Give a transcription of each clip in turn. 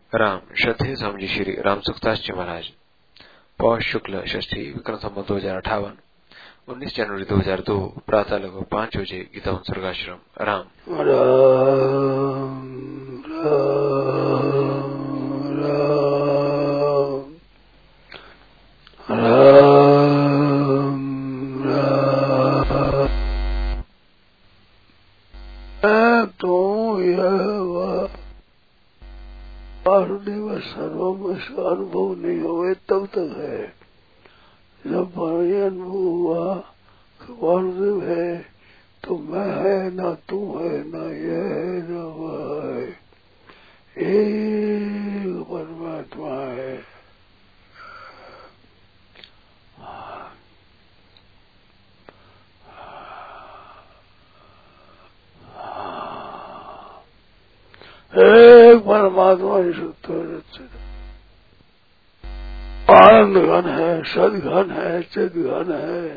राम श्रद्धेय स्वामी श्री राम सुखदास जी महाराज। पौष शुक्ल षष्ठी विक्रम संवत 2058 19 जनवरी 2002 प्रातः लगभग 5 बजे गीता उत्सर्गाश्रम। राम वासुदेव सर्वम इसका अनुभव नहीं हुए तब तक है। जब ये अनुभव हुआ कि वासुदेव है तो मैं है, ना तू है, ना ये है, ना वह है, एक परमात्मा है। एक परमात्मा ही सत्य आनंद घन है, सदघन है, चिद घन है,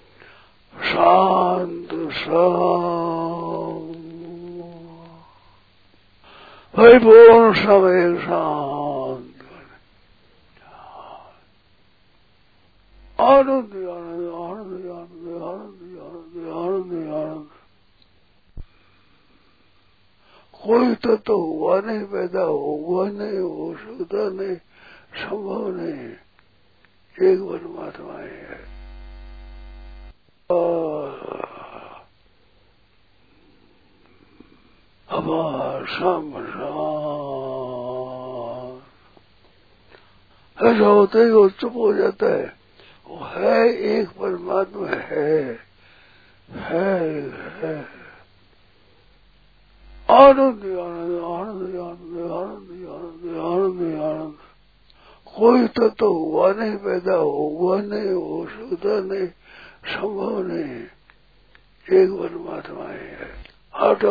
शांत परिपूर्ण समय शांत आनंद आनंद आनंद आनंद आनंद आनंद आनंद आनंद। कोई तो हुआ नहीं, पैदा हुआ नहीं, हो सकता नहीं, संभव नहीं, एक परमात्मा है। ऐसा होता है वो चुप हो जाता है। वो है, एक परमात्मा है आनंद आनंद आनंद आनंद आनंद आनंद आनंद आनंद। कोई तो हुआ नहीं, पैदा हुआ नहीं, हो सकता नहीं, संभव नहीं, एक परमात्मा है। आनंद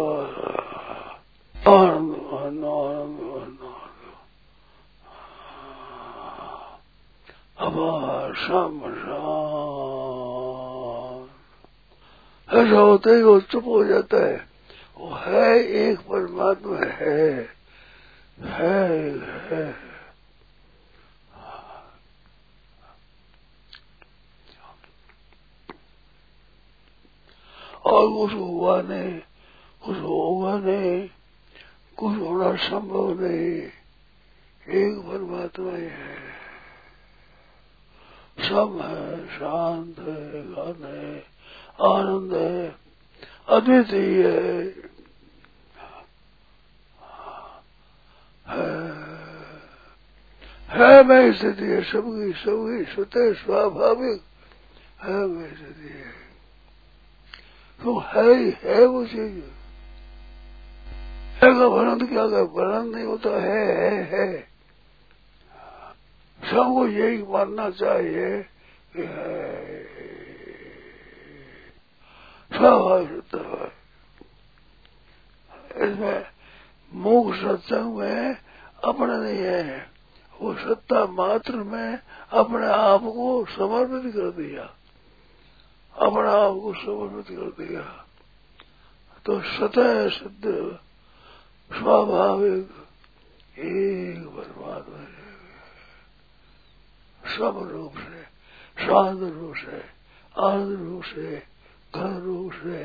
आनंद आनंद अपार शाम ऐसा होता है वो चुप हो जाता है। वो है, एक परमात्मा है और कुछ हुआ नहीं, कुछ होगा नहीं, कुछ होना संभव नहीं, एक परमात्मा ही है। सब है, शांत है, घन है, आनंद है, अद्वितीय है मैं स्थिति है, सबकी स्वतः स्वाभाविक है मैं स्थिति है। तो है वो चीज है का वर्णन क्या कर, वर्णन नहीं होता है। सबको यही मानना चाहिए कि है स्वाभाविक। इसमें मुख सत्संग में अपना नहीं है, वो सत्ता मात्र में अपने आप को समर्पित कर दिया, अपने आप को समर्पित कर दिया तो स्वतः सिद्ध स्वाभाविक एक परमात्मा है। सब रूप से, शांत रूप से, आनंद रूप से, घन रूप से,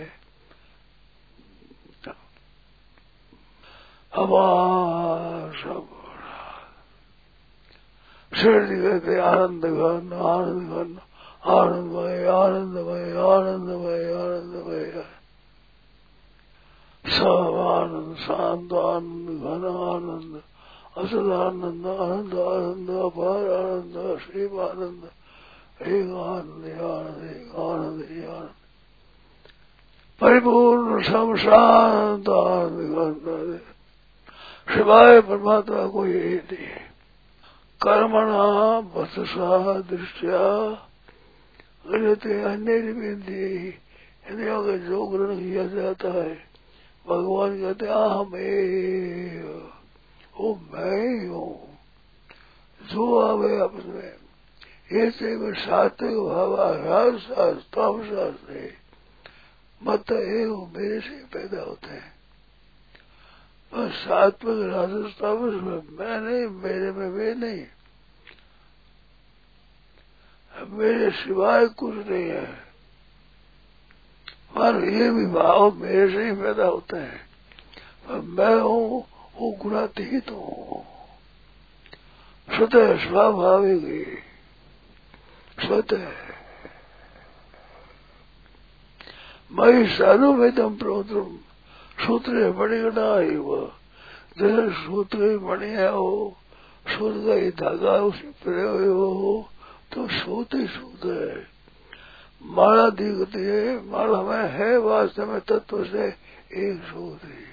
सब शिरडी कहते आनंद घन आनंद घन आनंदमय आनंदमय आनंदमय आनंदमय। सब आनंद, शांत आनंद, घन आनंद, असद आनंद, आनंद आनंद, अपार आनंद, असीम आनंद, एक आनंद आनंद, एक आनंद आनंद, परिपूर्ण सब शांत आनंद। शिवाय परमात्मा को यही नहीं। कर्मणा वत्सा दृष्टिया अन्य इंद्रियों का जो ग्रहण किया जाता है, भगवान कहते अहमेव, वो मैं ही हूँ। जो आवे अपने ऐसे में सात्विक भाव तामसास मत एवं मेरे से पैदा होते हैं। पर सात्विक राजस तामस में मैं नहीं, मेरे में वे नहीं, मेरे सिवाय कुछ नहीं है। पर ये भी भाव मेरे से ही पैदा होते हैं, पर मैं हूँ वो गुणातीत हूँ, स्वतः स्वाभाविक स्वतः मई सानुवेदम प्रोत्रम सूत्र मणिगणा ही वह, जैसे सूत्र मणि है वो सूत्र का ही धागा उसे प्रयोग हो तो सूत ही सूत है। माला दिखती है, माला में है वास्तव में तत्व से एक सूत ही।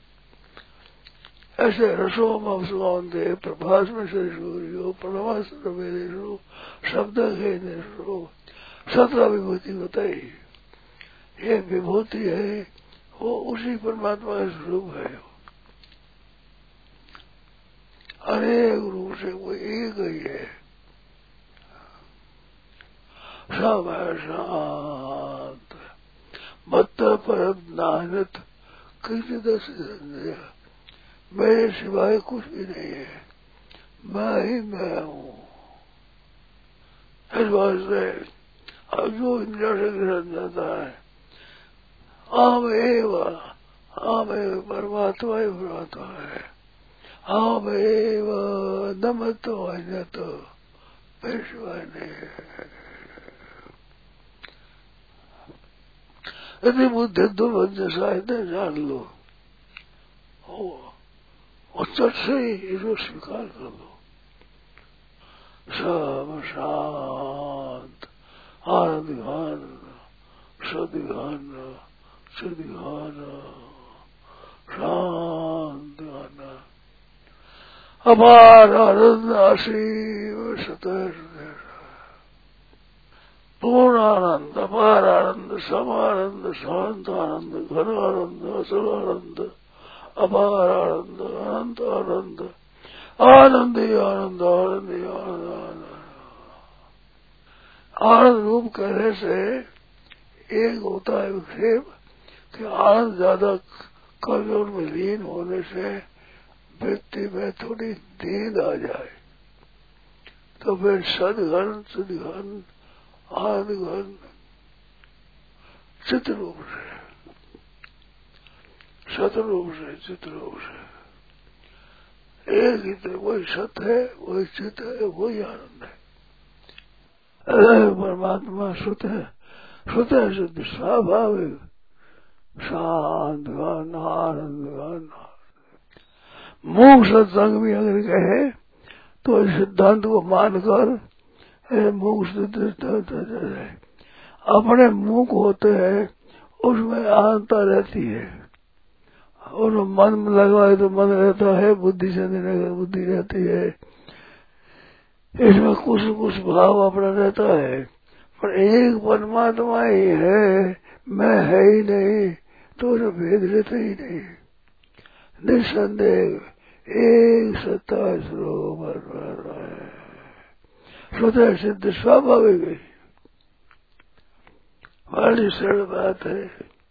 ऐसे रसो मवसुगांधे प्रभास में से सूर्यो प्रणवास्त्र वेदेशो शब्द खेदेशो 17 विभूति बताई। ये विभूति है वो उसी परमात्मा का स्वरूप है, अनेक रूप से वो एक ही है। सब है शांत मत पर नानत किसी दस संदेह, मेरे सिवाय कुछ भी नहीं है, मैं ही मैं हूँ। इस वास्ते अब जो इंद्रियों से ग्रहण जाता है आम एवं परमात्मा ही परमात्मा है, आम एवं नमत अन्यत मेरे सिवाय नहीं है। यदि बुद्धि दुर्बुद्ध साहित्य जान लो और चट से ही इसको स्वीकार कर लो। सब शांत आनंद घन सद घन चिद घन शांत घन अपार आनंद असीम सतह पूर्ण आनंद अपार आनंद समानंद शांत आनंद घन आनंद असल आनंद अपार आनंद अनंत आनंद आनंद ही आनंद आनंद ही आनंद। आनंद रूप कहने से एक होता है विक्षेप कि आनंद ज्यादा कमजोर में लीन होने से व्यक्ति में थोड़ी नींद आ जाए तो फिर सदघन चिदघन आनंद घन चित्त रूप से सत रूप से चित्त रूप से एक ही तो वही सत है, वही चित्त है, वही आनंद है। परमात्मा स्वतः स्वतः सिद्ध स्वाभाविक शांत घन आनंद घन। मोक्ष सत्संग भी अगर कहे तो इस सिद्धांत को मानकर मोक्ष दृष्टांत है। अपने मुख होते हैं उसमें आनंदता रहती है और मन में लगाए तो मन रहता है, बुद्धि से निर्णय बुद्धि रहती है, इसमें कुछ कुछ भाव अपना रहता है, पर एक परमात्मा ही है, मैं है ही नहीं तो भेद रहता ही नहीं। निसंदेह एक सत्ता स्वरूप है, स्वतः सिद्ध स्वाभाविक है। बड़ी सरल बात है,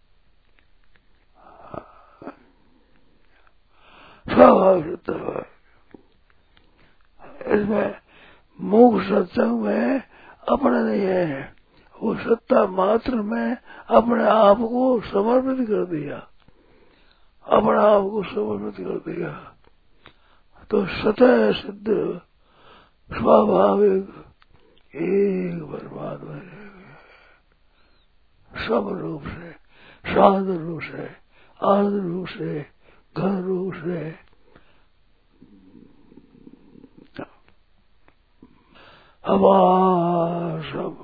स्वाभाविक है। इसमें मोक्ष सत्संग में अपना नहीं है, वो सत्ता मात्र में अपने आप को समर्पित कर दिया, अपने आप को समर्पित कर दिया तो स्वतः सिद्ध स्वाभाविक एक परमात्मा है। सब रूप से, शांत रूप से, आनंद रूप से, घन रूप से हमारा सब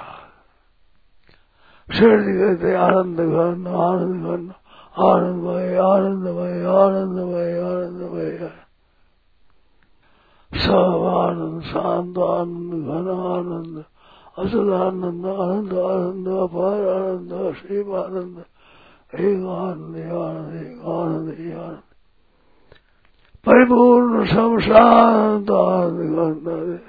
शरीर कहते आनंद घन आनंद घन आनंदमय आनंदमय आनंदमय आनंदमय सब आनंद शांत आनंद घन आनंद असल आनंद आनंद आनंद अपार आनंद असीम आनंद एक आनंद आनंद एक आनंद ही आनंद परिपूर्ण सब शांत आनंद घन।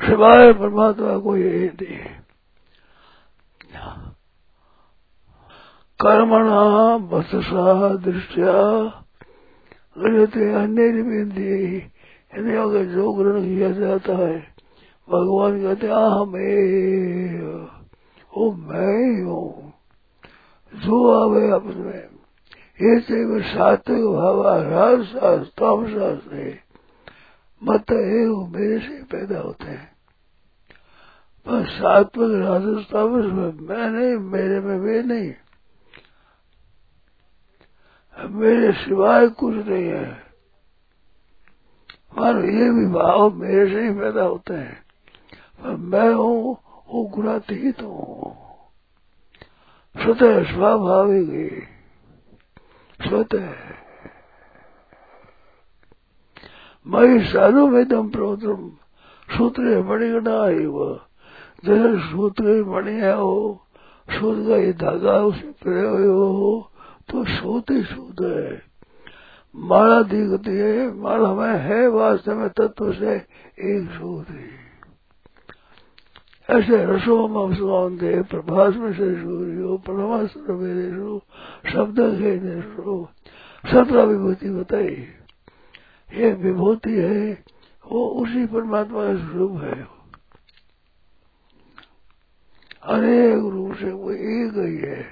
सिवाय परमात्मा कोई है नहीं। कर्मणा बससा दृष्टिया गृहते अन्य निबंधी, अगर जो ग्रहण किया जाता है भगवान कहते अहमेव, वो मैं ही हूँ। जो आवे आपस में ये से सात्विक भाव राजशास्त्र तामशास्त्र मत है वो मेरे से पैदा होते हैं। पर सात्विक राजस तामस में मैं नहीं, मेरे में वे नहीं, मेरे सिवाय कुछ नहीं है। मानो ये भी भाव मेरे से ही पैदा होते हैं, पर मैं हूँ वो गुणातीत हूँ, स्वतः स्वाभाविक स्वतः। मई साधु में दम प्रोत्रम सूत्र मणिगणा है वह, जैसे सूत्र की मणि है वो, सूत्र का ये धागा उसे प्रयोग हो तो सूत्र ही सूत्र है। माला दिखती है, माला में है वास्तव में तत्व से एक सूत्र ही। ऐसे रसोम अवसवांते प्रभास में से सूर्यो परमास्त्र मेरे शब्द खेने सत्रह विभूति बताई। ये विभूति है वो उसी परमात्मा का स्वरूप है, अनेक रूप से वो एक ही है।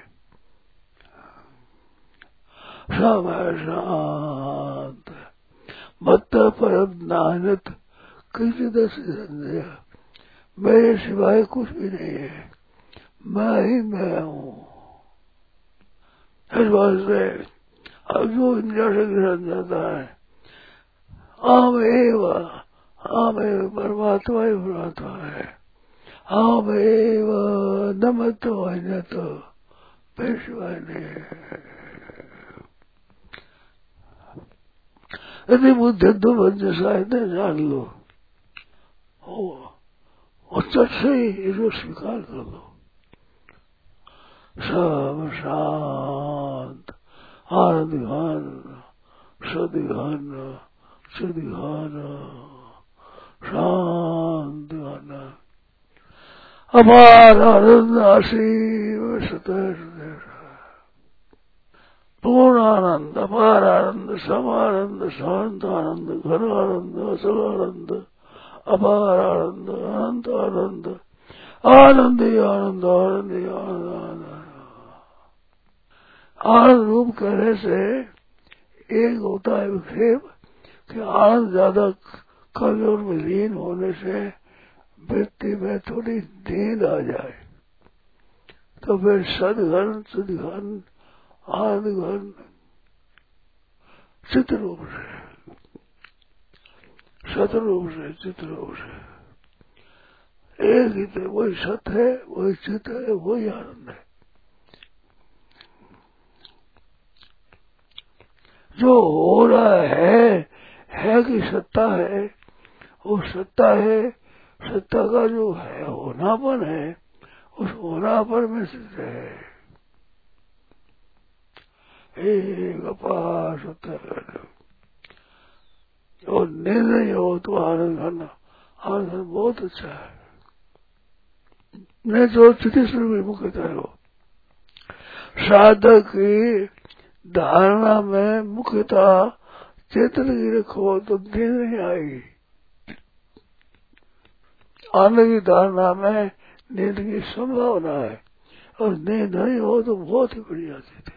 शांत मत पर नानक किसी दस संदेह, मेरे सिवाय कुछ भी नहीं है, मैं ही मैं हूँ। इस बात से अब जो इंद्रिया से ग्रहण जाता है आमेव परमात्मा ही परमात्मा है, आमेव नमत अन्यत मेरे सिवाय नहीं है। यदि बुद्धि दो बंद शायद जान लो और चट से ही जो स्वीकार कर लो। सब शांत आनंद घन सदि घन चिदि घन शांत घन अपार आनंद असीम सतह पूर्ण आनंद, अपार आनंद, समानंद, शांत आनंद, घन आनंद, असल आनंद, अपार आनंद, अनंत आनंद, आनंद ही आनंद, आनंद ही आनंद। आनंद रूप कहने से एक होता है विक्षेप कि आनंद ज्यादा कमजोर में लीन होने से व्यक्ति में थोड़ी नींद आ जाए तो फिर सदघन सदघन आनंद घन चित्त रूप से, सत रूप से, चित्त रूप से एक ही थे, वही सत है, वही चित्त है, वही आनंद है। जो हो रहा है कि सत्ता है, वो सत्ता है, सत्ता का जो है होनापन है, उस होनापन में स्थित है। एक अपार सत्ता और निर्णय हो तो आनंद घन, आनंद बहुत अच्छा है। नहीं तो स्थिति स्वरूप मुख्यता हो। साधक की धारणा में मुख्यता चेतन की रखो तो नींद नहीं आएगी। आनंद की धारणा में नींद की संभावना है और नींद नहीं हो तो बहुत ही बढ़िया चीज है।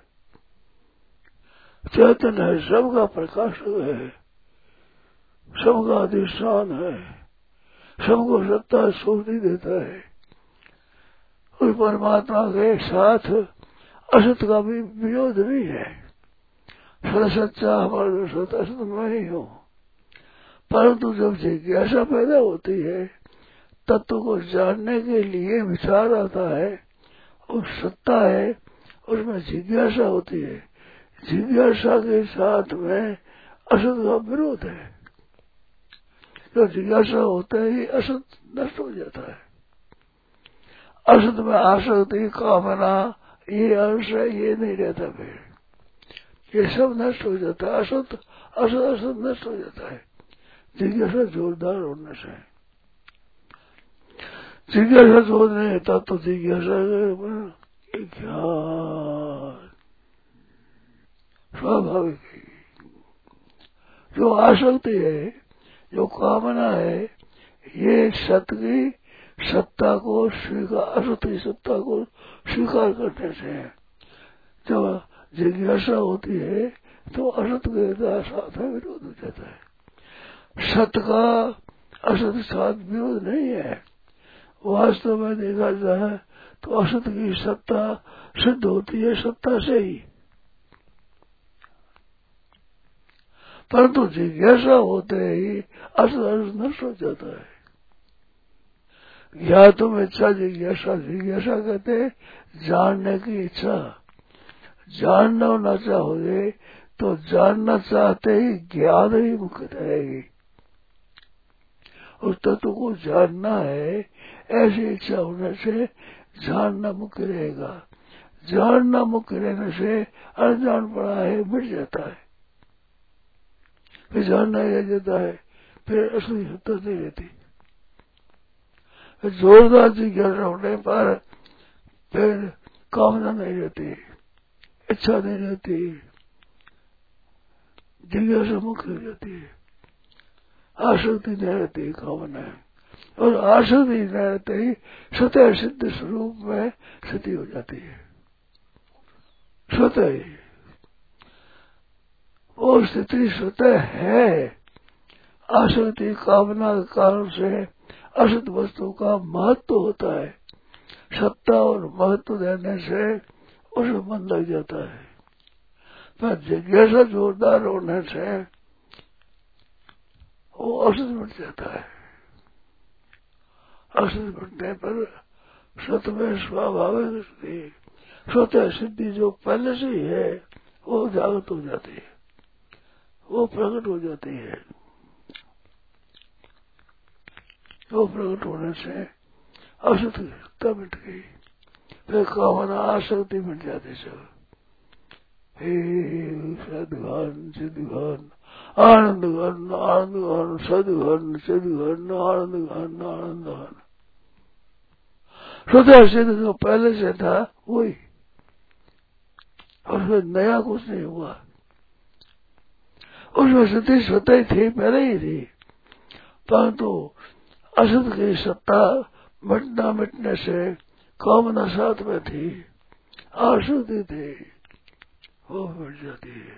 चेतन है, सबका प्रकाशक है, सबका अधिष्ठान है, सबको सत्ता स्फूर्ति देता है। उस परमात्मा के साथ असत का भी विरोध नहीं है। सच्चा हमारा सत असत मैं ही हूँ, परंतु जब जिज्ञासा पैदा होती है तत्व को जानने के लिए विचार आता है और सत्ता है, उसमें जिज्ञासा होती है। जिज्ञासा के साथ में असत का विरोध है। तो जिज्ञासा होते ही असत नष्ट हो जाता है। असत में आसक्ति कामना ये अंश है, ये नहीं रहता, फिर ये सब नष्ट हो जाता है। असत असत असत नष्ट हो जाता है जिज्ञासा जोरदार होने से। जिज्ञासा जो नहीं था तो जिज्ञासा ज्ञान स्वाभाविक है। जो आसक्ति है, जो कामना है, ये सत्य की सत्ता को स्वीकार, असत की सत्ता को स्वीकार करने से जब जिज्ञासा होती है तो असत के साथ विरोध हो जाता है। सत्य का असत के साथ विरोध नहीं है। वास्तव में देखा जाए तो असत की सत्ता सिद्ध होती है सत्ता से ही, परंतु जिज्ञासा होते ही असत नष्ट हो जाता है। या तुम इच्छा जिज्ञासा, जिज्ञासा कहते जानने की इच्छा। जानना होना चाहोगे तो जानना चाहते ही ज्ञान ही मुख्य रहेगी। उस तत्व को जानना है, ऐसी इच्छा होने से जानना मुख्य रहेगा। जानना मुख्य रहने से अनजान पड़ा है मिट जाता है, फिर जानना ही रह जाता है, फिर असली सत्ता नहीं रहती। जोरदार जिज्ञासा होने पर फिर कामना नहीं रहती, इच्छा नहीं रहती, जिज्ञासा मुक्त हो जाती है, आसक्ति नहीं रहती, कामना है। और आसक्ति नहीं रहते ही स्वतः सिद्ध स्वरूप में स्थिति हो जाती है। स्वतः ही वो स्थिति स्वतः है। आसक्ति कामना के कारण से असत वस्तु का महत्व होता है। सत्ता और महत्व देने से उसे मन लग जाता है, पर जिज्ञासा जोरदार होने से वो असत मिट जाता है। असत मिटने पर सत्य में स्वाभाविक स्थिति, स्वतः सिद्धि जो पहले से ही है वो जागृत हो जाती है, वो प्रकट हो जाती है। वो प्रकट होने से असत की सत्ता मिट गई, फिर कामना आसक्ति मिट जाती सब। हे सदघन सिद्धघन आनंद घन, आनंद घन सदघन सिद्धघन आनंद घन, आनंद घन। स्वतः सिद्ध जो पहले से था वही, और फिर नया कुछ नहीं हुआ। उसमें स्थिति स्वतः ही थी, पहले ही थी, परंतु असत की सत्ता मिटना मिटने से कामना साथ में थी, आसक्ति थी, वो मिट जाती है।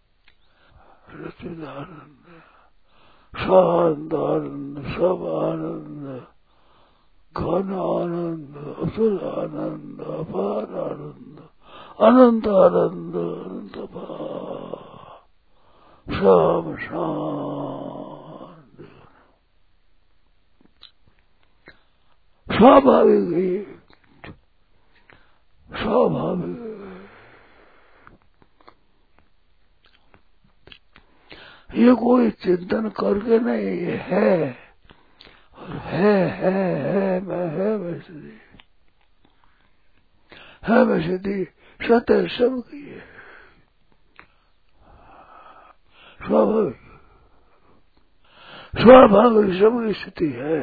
सच्चिदानंद शांत आनंद, सब आनंद, घन आनंद, अतुल आनंद, अपार आनंद, अनंत आनंद, अनंत अपार, सब शांत स्वाभाविक ही स्वाभाविक। ये कोई चिंतन करके नहीं, ये है और है मैं सिद्धि है, मैं सिद्धि सत्य सब की है, स्वाभाविक स्वाभाविक सबकी स्थिति है।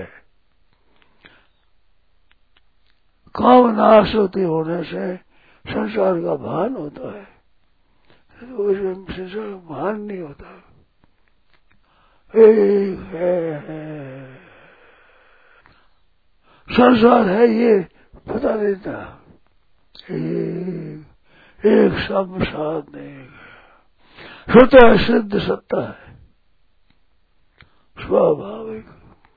कामना आसक्ति होने से संसार का भान होता है, तो संसार का भान नहीं होता। एक है संसार है ये पता नहीं था, एक सब साथ नहीं, स्वतः सिद्ध सत्ता है, स्वाभाविक।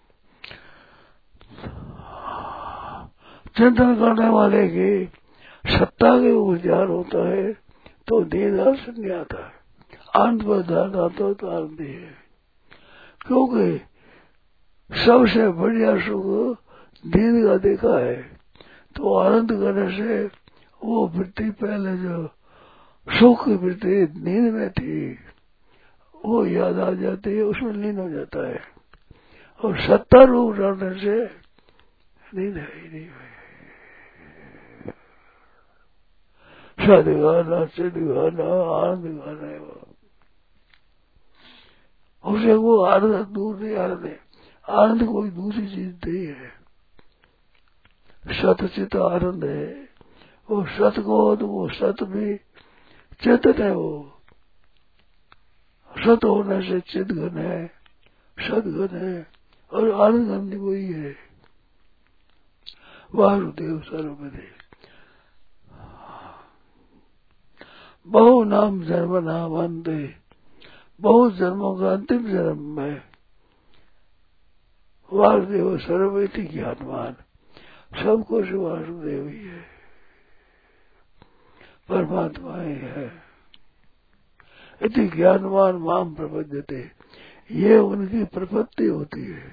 चिंतन करने वाले की सत्ता के उजागर होता है तो नींद से नहीं आता है, आनंद पर ध्यान आता तो आनंद ही है, क्योंकि सबसे बढ़िया सुख नींद का देखा है। तो आनंद करने से वो वृत्ति पहले जो सुख की वृत्ति नींद में थी वो याद आ जाती है, उसमें लीन हो जाता है, और सत्ता रूप रहने से नींद है ही नहीं है। सदगाना सिद्धगाना आनंद गाना है, उसे वो आनंद दूर नहीं, आनंद है, आनंद कोई दूसरी चीज नहीं है। सतचित आनंद है। वो सत को तो वो सत भी चेतन है। वो सत होने से चित घन है, सदघन है और आनंद घन वही है। वासुदेव सर्वदेव। बहु नाम जन्म नाम अंत, बहुत जन्मों का अंतिम जन्म में वासुदेव सर्वैति ज्ञानवान, सब कुछ वासुदेव ही है, परमात्मा ही है। इति ज्ञानवान माम प्रपद्यते, ये उनकी प्रपत्ति होती है।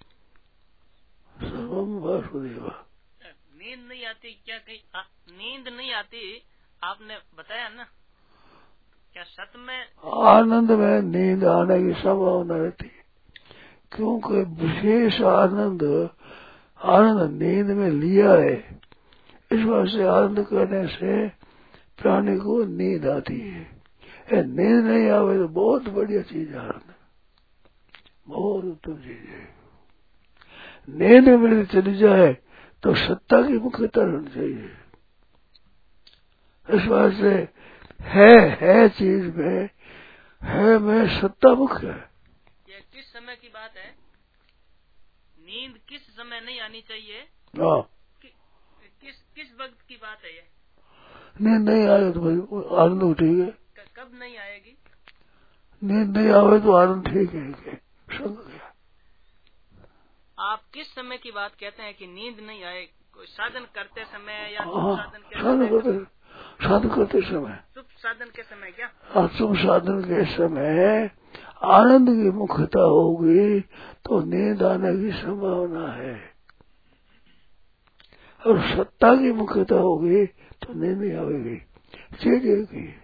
सर्वम वासुदेव। नींद नहीं आती क्या? कहीं नींद नहीं आती आपने बताया ना, क्या सत में आनंद में नींद आने की संभावना रहती है, क्योंकि विशेष आनंद नींद में लिया है। इस बात से आनंद करने से प्राणी को नींद आती है। नींद नहीं आवे तो बहुत बढ़िया चीज है आनंद, बहुत उत्तम चीज है। नींद में चली जाए तो सत्ता की मुख्यता रहनी चाहिए। इस बात से है चीज में है में सत्ता मुख्य है। ये किस समय की बात है? नींद किस समय नहीं आनी चाहिए? हाँ, किस वक्त की बात है ये? नींद नहीं आए तो भाई आनंद उठेगा। कब नहीं आएगी? नींद नहीं आवे तो आनंद ठीक है। आप किस समय की बात कहते हैं कि नींद नहीं आए? कोई साधन करते समय या साधन करते समय, शुभ साधन के समय क्या? शुभ साधन के समय आनंद की मुख्यता होगी तो नींद आने की संभावना है, और सत्ता की मुख्यता होगी तो नींद नहीं आएगी। चीज एक ही,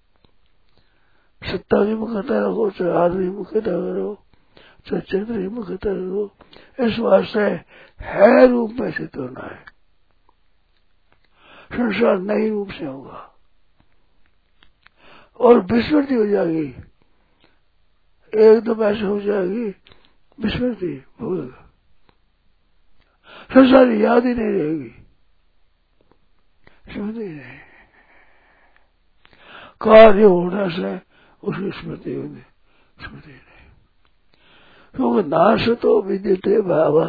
सत्ता की मुख्यता रखो चाहे आनंद की मुख्यता करो चाहे चैत्र की मुख्यता करो। इस वास्ते है रूप में सिद्ध होना है। संसार नई रूप से होगा और विस्मृति हो जाएगी, एकदम ऐसे हो जाएगी विस्मृति, भूल, संसार याद ही नहीं रहेगी, स्मृति नहीं। कार्य होने से उसकी स्मृति होगी, स्मृति नहीं। क्योंकि नाशतो विद्यते भावा,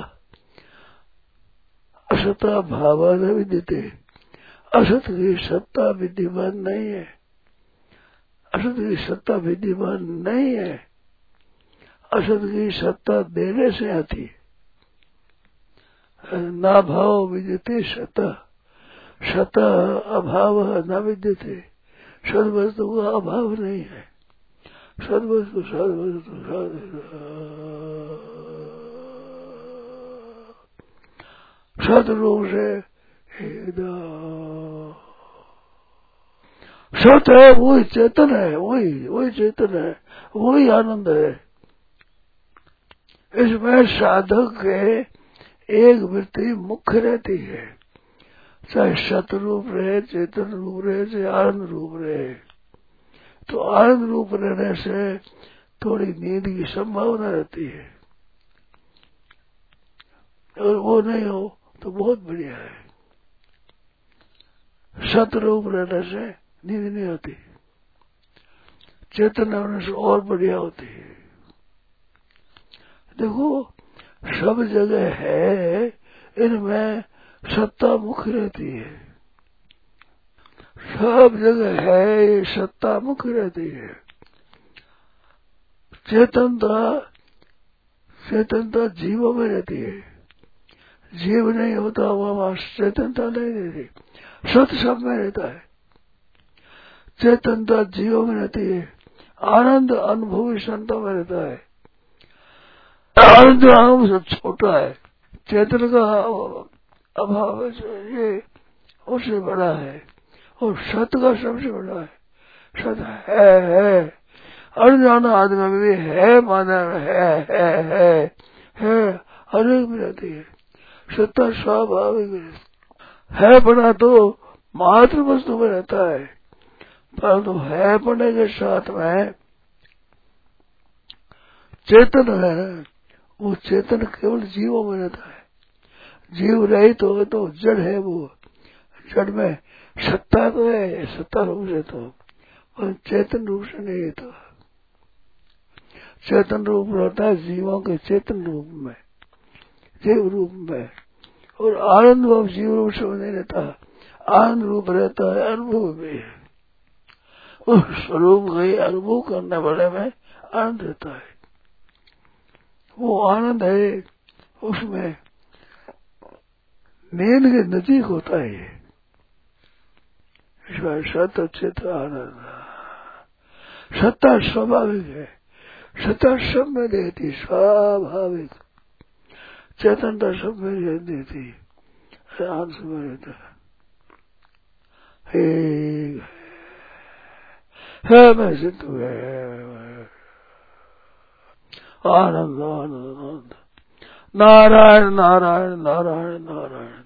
असता भावा न विद्यते। असत की सत्ता विद्यमान नहीं है, असत की सत्ता विद्यमान नहीं है। असत की सत्ता देने से आती है। ना भाव विद्यते सत्ता, सत्ता अभाव न विद्यते। सद्वस्तु का अभाव नहीं है। सद्वस्तु सदरूप से सत है, वही चेतन है, वही चेतन है, वही आनंद है। इसमें साधक के एक वृत्ति मुख्य रहती है, चाहे सत रूप रहे, चेतन रूप रहे, चाहे आनंद रूप रहे। तो आनंद रूप रहने से थोड़ी नींद की संभावना रहती है, और वो नहीं हो तो बहुत बढ़िया है। सत रूप रहने से नींद नहीं आती, चेतन होने से और बढ़िया होती है। देखो सब जगह है, इनमें सत्ता मुख्य रहती है, सब जगह है ये सत्ता मुख्य रहती है। चेतनता जीवों में रहती है, जीव नहीं होता वहां चेतनता नहीं रहती। सत सब में रहता है, चेतनता जीवों में रहती है, आनंद अनुभवी संतों में रहता है। आनंद अनुभव से छोटा है, चेतन का अभाव ये उससे बड़ा है, और सत का सबसे बड़ा है। सत है अनजान आदमी में भी है, माना है अनेक में रहती है। सत्ता स्वाभाविक है, बना तो मात्र वस्तु में रहता है, परंतु है पढ़ने के साथ में चेतन है, वो चेतन केवल जीवों में रहता है। जीव रहित हो तो जड़ है, वो जड़ में सत्ता तो है, सत्ता रूप से तो, पर चेतन रूप से नहीं है। तो चेतन रूप रहता है जीवों के चेतन रूप में, जीव रूप में, और आनंद भाव जीव रूप से नहीं रहता, आनंद रूप रहता है अनुभव में, उस स्वरूप का अनुभव करने वाले में आनंद रहता है। वो आनंद है, उसमें नींद के नजीक होता है। सत्य चित्त आनंद, सत्ता स्वाभाविक है, सत्ता सब में रहती, स्वाभाविक चेतनता सब में रहती थी, आनंद सब में रहता है मैं सिद्धू है, आनंद आनंद आनंद, नारायण नारायण नारायण नारायण।